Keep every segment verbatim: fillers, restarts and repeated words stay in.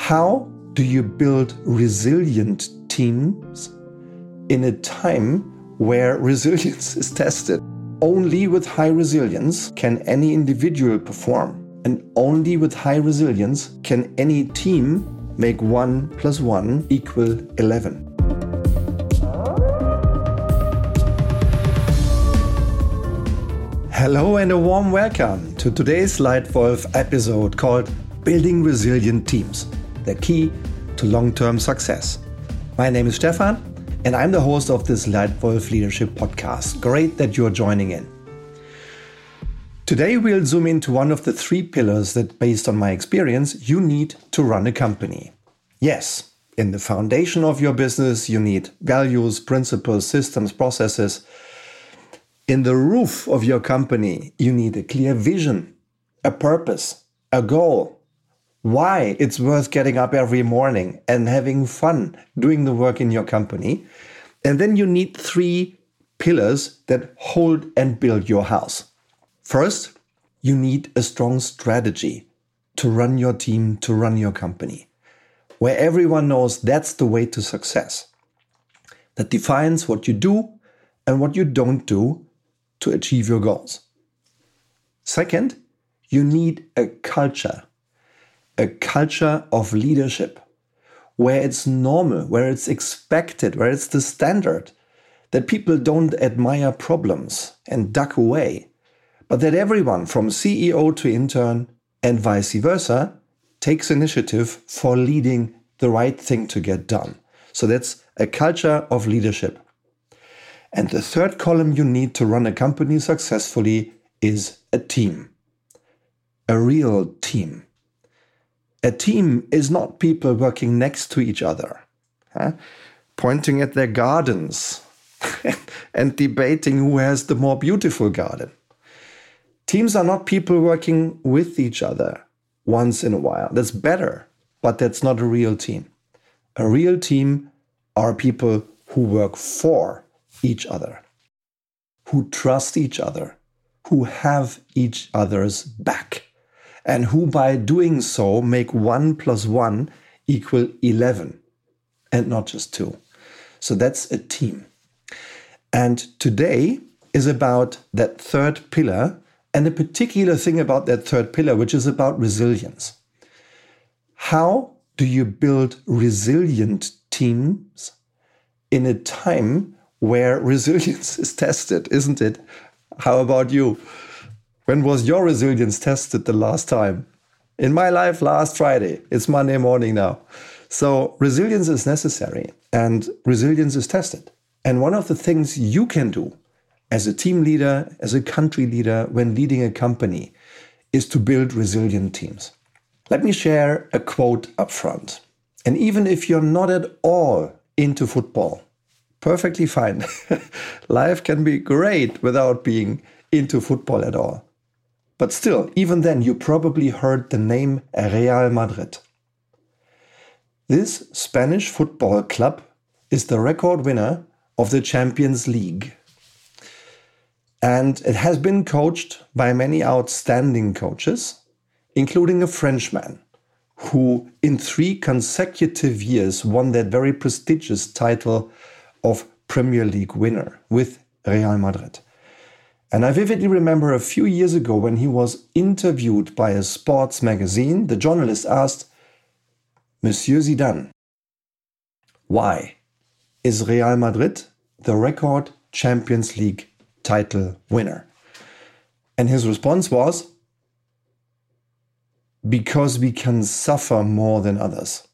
How do you build resilient teams in a time where resilience is tested? Only with high resilience can any individual perform, and only with high resilience can any team make one plus one equal eleven. Hello and a warm welcome to today's Leitwolf episode called Building Resilient Teams, the key to long-term success. My name is Stefan and I'm the host of this Leitwolf Leadership Podcast. Great that you're joining in. Today we'll zoom into one of the three pillars that, based on my experience, you need to run a company. Yes, in the foundation of your business you need values, principles, systems, processes. In the roof of your company, you need a clear vision, a purpose, a goal, why it's worth getting up every morning and having fun doing the work in your company. And then you need three pillars that hold and build your house. First, you need a strong strategy to run your team, to run your company, where everyone knows that's the way to success. That defines what you do and what you don't do to achieve your goals. Second, you need a culture, a culture of leadership, where it's normal, where it's expected, where it's the standard, that people don't admire problems and duck away, but that everyone from C E O to intern and vice versa takes initiative for leading the right thing to get done. So that's a culture of leadership. And the third column you need to run a company successfully is a team. A real team. A team is not people working next to each other, huh? Pointing at their gardens and debating who has the more beautiful garden. Teams are not people working with each other once in a while. That's better, but that's not a real team. A real team are people who work for each other, who trust each other, who have each other's back, and who by doing so make one plus one equal eleven, and not just two. So that's a team. And today is about that third pillar, and a particular thing about that third pillar, which is about resilience. How do you build resilient teams in a time where resilience is tested, isn't it? How about you? When was your resilience tested the last time? In my life, last Friday. It's Monday morning now. So resilience is necessary and resilience is tested. And one of the things you can do as a team leader, as a country leader, when leading a company, is to build resilient teams. Let me share a quote up front. And even if you're not at all into football, perfectly fine. Life can be great without being into football at all. But still, even then, you probably heard the name Real Madrid. This Spanish football club is the record winner of the Champions League. And it has been coached by many outstanding coaches, including a Frenchman, who in three consecutive years won that very prestigious title of Premier League winner with Real Madrid. And I vividly remember a few years ago when he was interviewed by a sports magazine, the journalist asked, Monsieur Zidane, why is Real Madrid the record Champions League title winner? And his response was, because we can suffer more than others.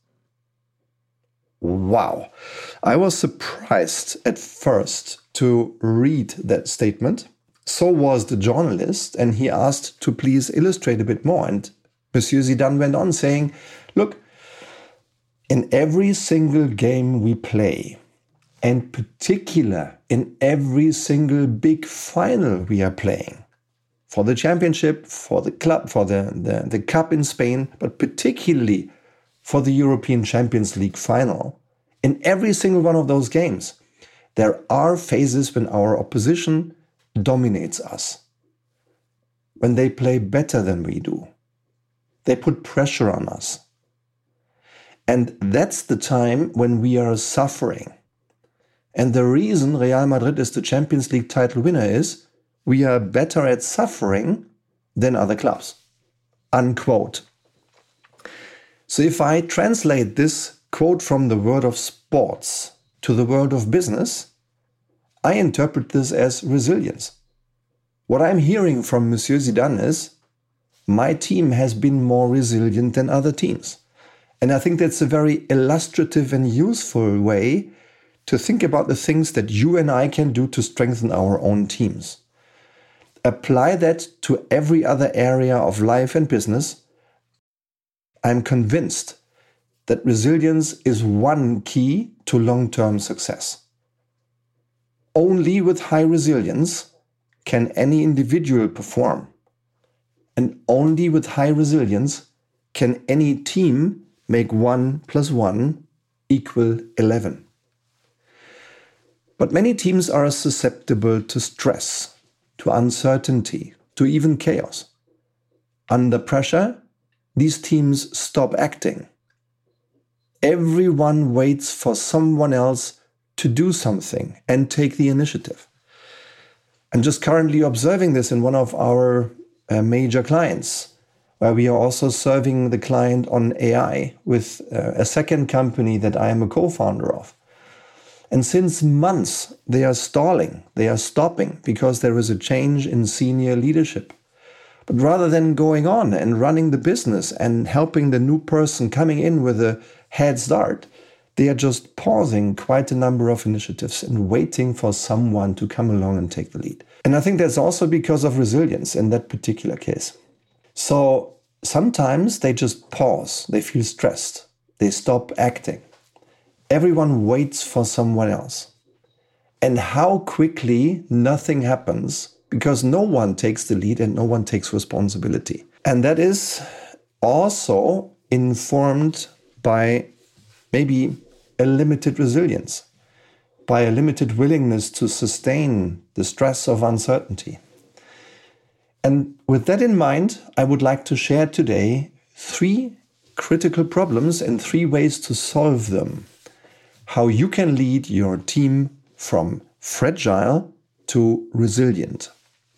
Wow. I was surprised at first to read that statement. So was the journalist, and he asked to please illustrate a bit more. And Monsieur Zidane went on saying, look, in every single game we play, and particular in every single big final we are playing, for the championship, for the club, for the, the, the cup in Spain, but particularly for the European Champions League final, in every single one of those games, there are phases when our opposition dominates us, when they play better than we do. They put pressure on us. And that's the time when we are suffering. And the reason Real Madrid is the Champions League title winner is we are better at suffering than other clubs. Unquote. So if I translate this quote from the world of sports to the world of business, I interpret this as resilience. What I'm hearing from Monsieur Zidane is, my team has been more resilient than other teams. And I think that's a very illustrative and useful way to think about the things that you and I can do to strengthen our own teams. Apply that to every other area of life and business. I'm convinced that resilience is one key to long-term success. Only with high resilience can any individual perform. And only with high resilience can any team make one plus one equal eleven. But many teams are susceptible to stress, to uncertainty, to even chaos. Under pressure, these teams stop acting. Everyone waits for someone else to do something and take the initiative. I'm just currently observing this in one of our uh, major clients, where we are also serving the client on A I with uh, a second company that I am a co-founder of. And since months, they are stalling, they are stopping because there is a change in senior leadership. But rather than going on and running the business and helping the new person coming in with a head start, they are just pausing quite a number of initiatives and waiting for someone to come along and take the lead. And I think that's also because of resilience in that particular case. So sometimes they just pause, they feel stressed, they stop acting. Everyone waits for someone else. And how quickly nothing happens because no one takes the lead and no one takes responsibility. And that is also informed by maybe a limited resilience, by a limited willingness to sustain the stress of uncertainty. And with that in mind, I would like to share today three critical problems and three ways to solve them. How you can lead your team from fragile to resilient.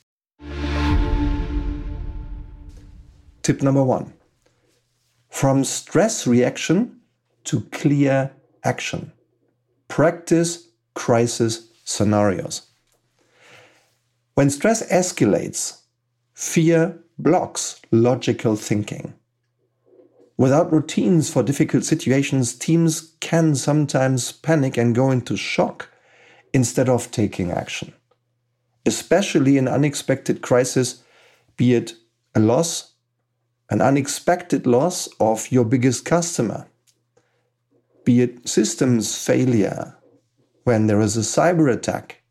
Tip number one. From stress reaction to clear action. Practice crisis scenarios. When stress escalates, fear blocks logical thinking. Without routines for difficult situations, teams can sometimes panic and go into shock instead of taking action. Especially in unexpected crisis, be it a loss, an unexpected loss of your biggest customer, be it systems failure when there is a cyber attack,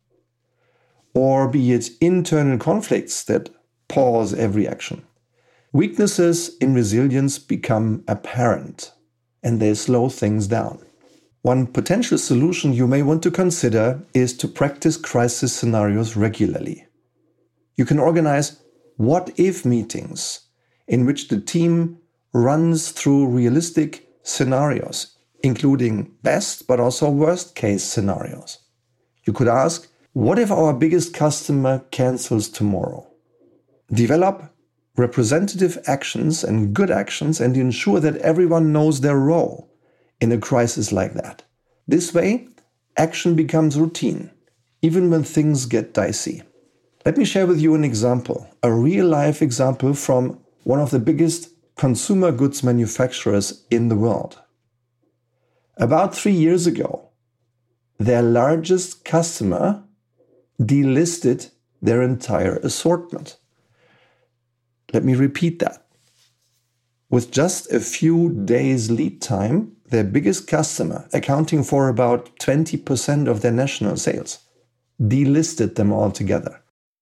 or be it internal conflicts that pause every action. Weaknesses in resilience become apparent and they slow things down. One potential solution you may want to consider is to practice crisis scenarios regularly. You can organize what-if meetings in which the team runs through realistic scenarios, including best but also worst case scenarios. You could ask, what if our biggest customer cancels tomorrow? Develop representative actions and good actions and ensure that everyone knows their role in a crisis like that. This way, action becomes routine, even when things get dicey. Let me share with you an example, a real-life example from one of the biggest consumer goods manufacturers in the world. About three years ago, their largest customer delisted their entire assortment. Let me repeat that. With just a few days lead time, their biggest customer, accounting for about twenty percent of their national sales, delisted them altogether.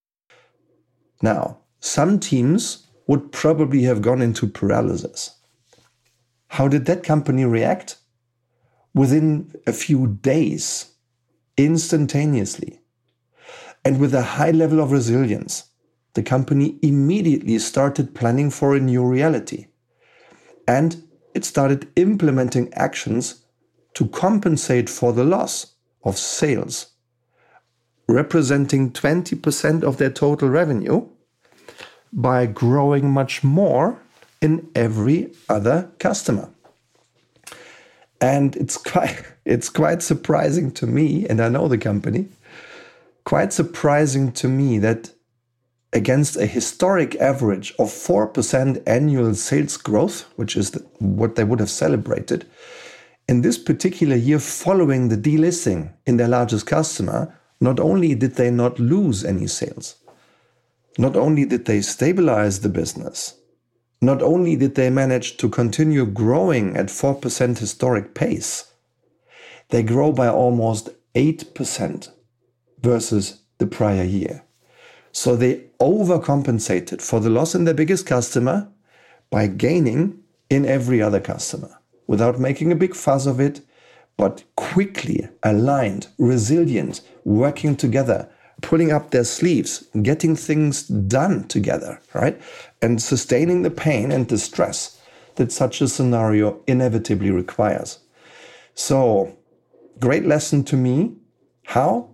Now, some teams would probably have gone into paralysis. How did that company react? Within a few days, instantaneously, and with a high level of resilience, the company immediately started planning for a new reality. And it started implementing actions to compensate for the loss of sales, representing twenty percent of their total revenue, by growing much more in every other customer. And it's quite, it's quite surprising to me, and I know the company, quite surprising to me that against a historic average of four percent annual sales growth, which is the, what they would have celebrated, in this particular year following the delisting in their largest customer, not only did they not lose any sales, not only did they stabilize the business, not only did they manage to continue growing at four percent historic pace, they grow by almost eight percent versus the prior year. So they overcompensated for the loss in their biggest customer by gaining in every other customer without making a big fuss of it, but quickly aligned, resilient, working together, pulling up their sleeves, getting things done together, right? And sustaining the pain and the stress that such a scenario inevitably requires. So, great lesson to me. How?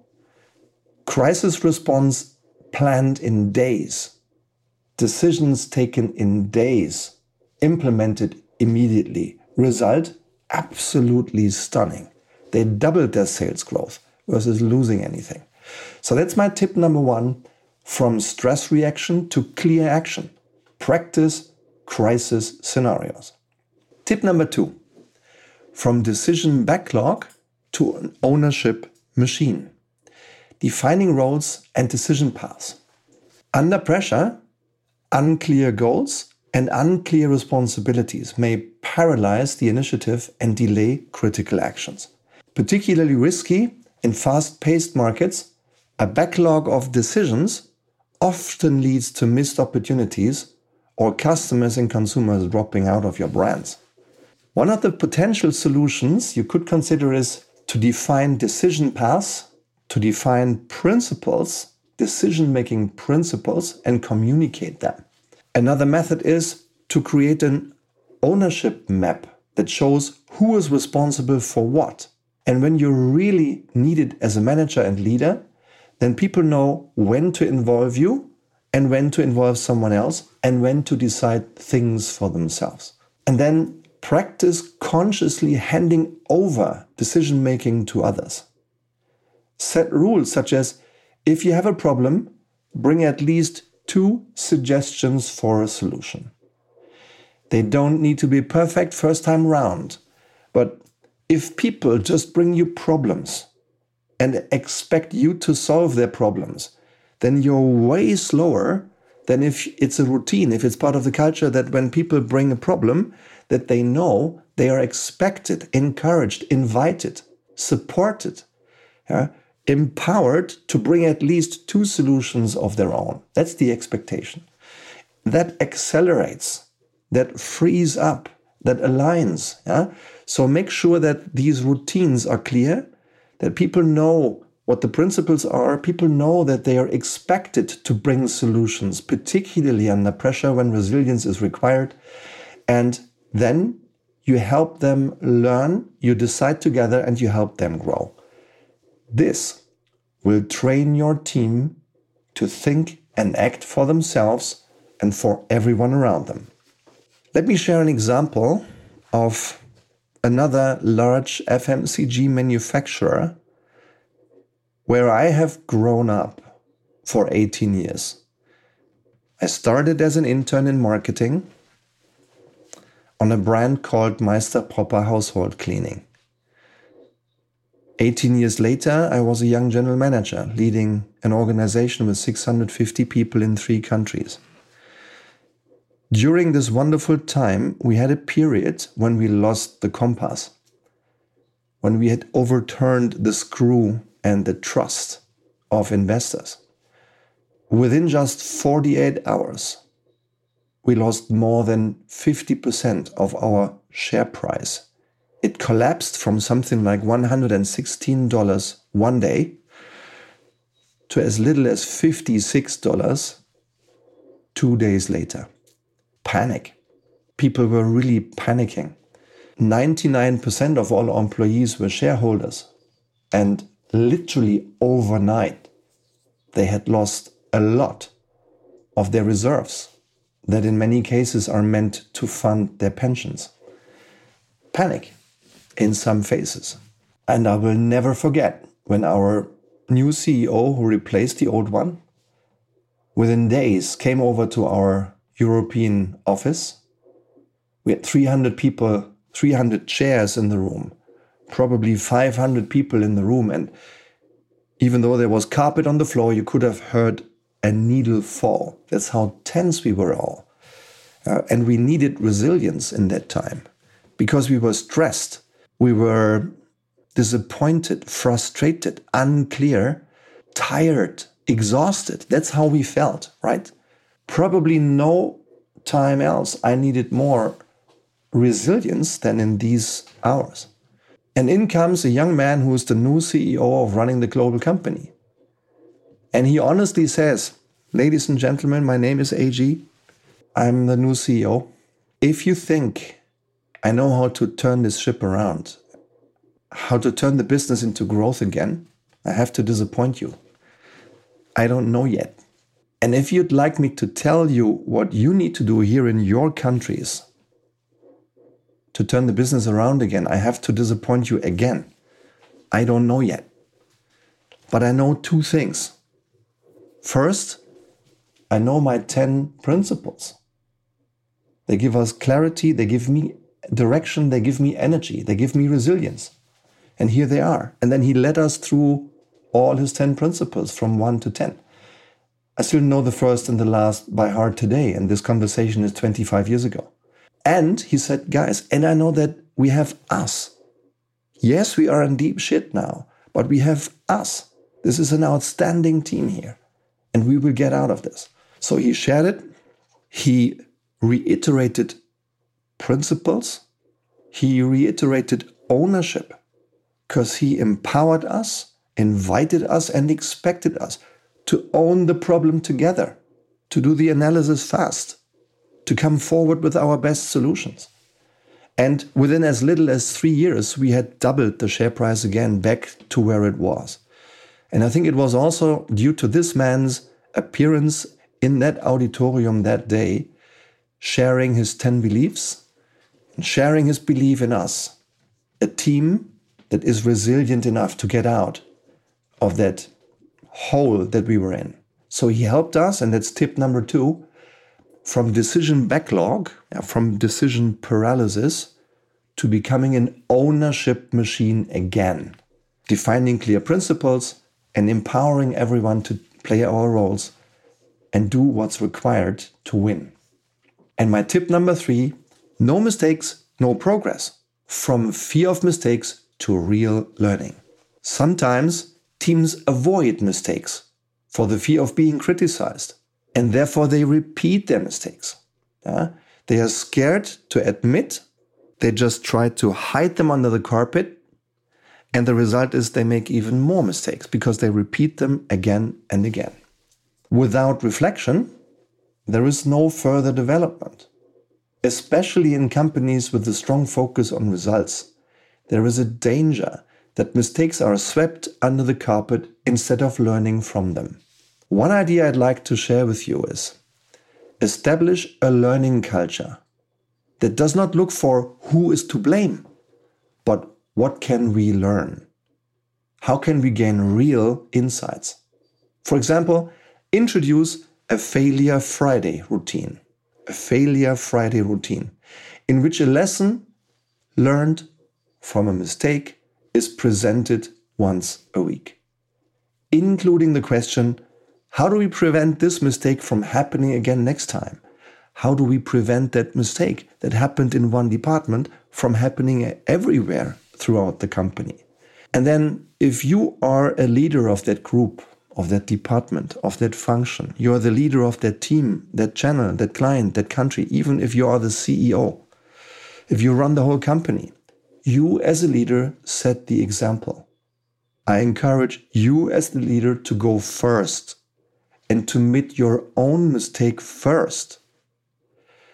Crisis response planned in days. Decisions taken in days. Implemented immediately. Result? Absolutely stunning. They doubled their sales growth versus losing anything. So that's my tip number one, from stress reaction to clear action. Practice crisis scenarios. Tip number two, from decision backlog to an ownership machine. Defining roles and decision paths. Under pressure, unclear goals and unclear responsibilities may paralyze the initiative and delay critical actions. Particularly risky in fast-paced markets, a backlog of decisions often leads to missed opportunities or customers and consumers dropping out of your brands. One of the potential solutions you could consider is to define decision paths, to define principles, decision-making principles, and communicate them. Another method is to create an ownership map that shows who is responsible for what. And when you really need it as a manager and leader, then people know when to involve you and when to involve someone else and when to decide things for themselves. And then practice consciously handing over decision-making to others. Set rules such as, if you have a problem, bring at least two suggestions for a solution. They don't need to be perfect first time round, but if people just bring you problems and expect you to solve their problems, then you're way slower than if it's a routine, if it's part of the culture that when people bring a problem, that they know they are expected, encouraged, invited, supported, yeah, empowered to bring at least two solutions of their own. That's the expectation. That accelerates, that frees up, that aligns. Yeah? So make sure that these routines are clear, that people know what the principles are, people know that they are expected to bring solutions, particularly under pressure when resilience is required. And then you help them learn, you decide together, and you help them grow. This will train your team to think and act for themselves and for everyone around them. Let me share an example of another large F M C G manufacturer where I have grown up for eighteen years. I started as an intern in marketing on a brand called Meister Proper Household Cleaning. eighteen years later, I was a young general manager leading an organization with six hundred fifty people in three countries. During this wonderful time, we had a period when we lost the compass, when we had overturned the screw and the trust of investors. Within just forty-eight hours, we lost more than fifty percent of our share price. It collapsed from something like one hundred sixteen dollars one day to as little as fifty-six dollars two days later. Panic. People were really panicking. ninety-nine percent of all employees were shareholders. And literally overnight, they had lost a lot of their reserves that in many cases are meant to fund their pensions. Panic in some phases. And I will never forget when our new C E O, who replaced the old one, within days came over to our European office. We had three hundred people, three hundred chairs in the room, probably five hundred people in the room. And even though there was carpet on the floor, you could have heard a needle fall. That's how tense we were all. Uh, and we needed resilience in that time because we were stressed. We were disappointed, frustrated, unclear, tired, exhausted. That's how we felt, right? Probably no time else I needed more resilience than in these hours. And in comes a young man who is the new C E O of running the global company. And he honestly says, ladies and gentlemen, my name is A G. I'm the new C E O. If you think I know how to turn this ship around, how to turn the business into growth again, I have to disappoint you. I don't know yet. And if you'd like me to tell you what you need to do here in your countries to turn the business around again, I have to disappoint you again. I don't know yet. But I know two things. First, I know my ten principles. They give us clarity, they give me direction, they give me energy, they give me resilience. And here they are. And then he led us through all his ten principles from one to ten. I still know the first and the last by heart today, and this conversation is twenty-five years ago. And he said, guys, and I know that we have us. Yes, we are in deep shit now, but we have us. This is an outstanding team here, and we will get out of this. So he shared it. He reiterated principles. He reiterated ownership because he empowered us, invited us, and expected us to own the problem together, to do the analysis fast, to come forward with our best solutions. And within as little as three years, we had doubled the share price again back to where it was. And I think it was also due to this man's appearance in that auditorium that day, sharing his ten beliefs, and sharing his belief in us, a team that is resilient enough to get out of that hole that we were in. So he helped us, and that's tip number two, from decision backlog, from decision paralysis, to becoming an ownership machine again, defining clear principles and empowering everyone to play our roles and do what's required to win. And my tip number three, no mistakes, no progress. From fear of mistakes to real learning. Sometimes teams avoid mistakes for the fear of being criticized, and therefore they repeat their mistakes. Yeah? They are scared to admit, they just try to hide them under the carpet, and the result is they make even more mistakes because they repeat them again and again. Without reflection, there is no further development. Especially in companies with a strong focus on results, there is a danger that mistakes are swept under the carpet instead of learning from them. One idea I'd like to share with you is establish a learning culture that does not look for who is to blame, but what can we learn? How can we gain real insights? For example, introduce a Failure Friday routine. A Failure Friday routine in which a lesson learned from a mistake is presented once a week, including the question, how do we prevent this mistake from happening again next time? How do we prevent that mistake that happened in one department from happening everywhere throughout the company? And then if you are a leader of that group, of that department, of that function, you are the leader of that team, that channel, that client, that country, even if you are the C E O, if you run the whole company, you as a leader set the example. I encourage you as the leader to go first and to admit your own mistake first.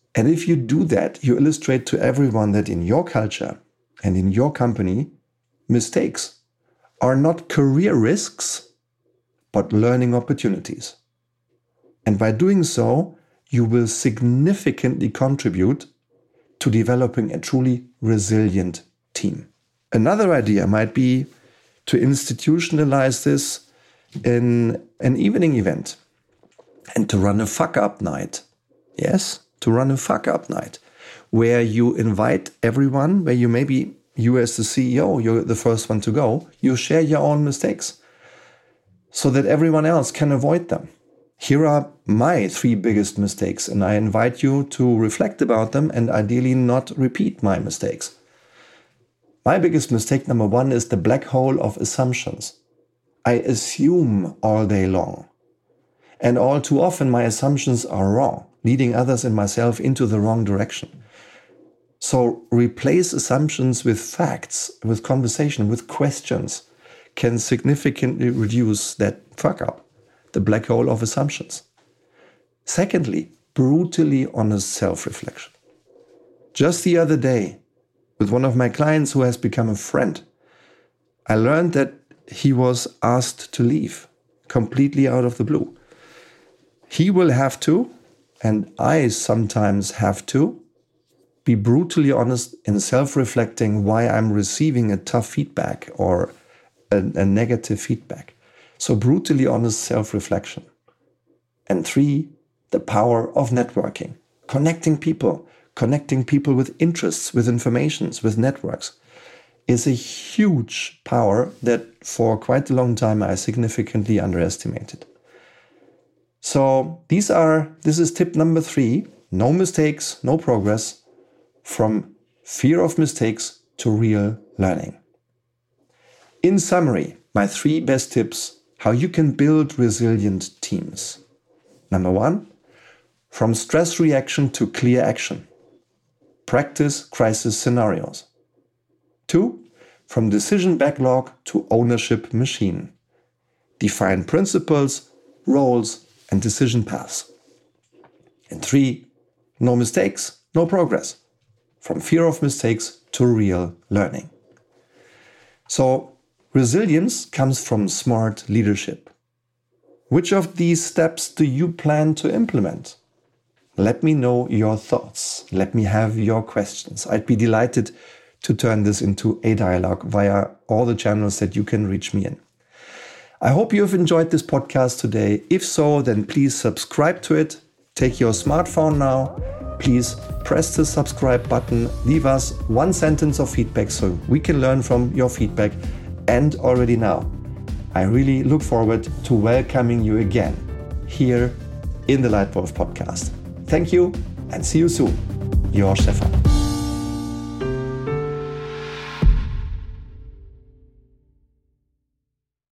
And if you do that, you illustrate to everyone that in your culture and in your company, mistakes are not career risks, but learning opportunities. And by doing so, you will significantly contribute to developing a truly resilient team. Another idea might be to institutionalize this in an evening event and to run a fuck-up night. Yes, to run a fuck-up night where you invite everyone, where you maybe, you as the C E O, you're the first one to go, you share your own mistakes so that everyone else can avoid them. Here are my three biggest mistakes, and I invite you to reflect about them and ideally not repeat my mistakes. My biggest mistake, number one, is the black hole of assumptions. I assume all day long. And all too often my assumptions are wrong, leading others and myself into the wrong direction. So replace assumptions with facts, with conversation, with questions, can significantly reduce that fuck up, the black hole of assumptions. Secondly, brutally honest self-reflection. Just the other day, with one of my clients who has become a friend, I learned that he was asked to leave completely out of the blue. He will have to, and I sometimes have to, be brutally honest in self-reflecting why I'm receiving a tough feedback or a, a negative feedback. So brutally honest self-reflection. And three, the power of networking. Connecting people, connecting people with interests, with informations, with networks is a huge power that for quite a long time I significantly underestimated. So these are, this is tip number three, no mistakes, no progress, from fear of mistakes to real learning. In summary, my three best tips how you can build resilient teams. Number one, from stress reaction to clear action. Practice crisis scenarios. Two, from decision backlog to ownership machine. Define principles, roles, and decision paths. And three, no mistakes, no progress. From fear of mistakes to real learning. So, resilience comes from smart leadership. Which of these steps do you plan to implement? Let me know your thoughts. Let me have your questions. I'd be delighted to turn this into a dialogue via all the channels that you can reach me in. I hope you have enjoyed this podcast today. If so, then please subscribe to it. Take your smartphone now. Please press the subscribe button. Leave us one sentence of feedback so we can learn from your feedback. And already now, I really look forward to welcoming you again here in the Lightwolf podcast. Thank you and see you soon. Your Stefan.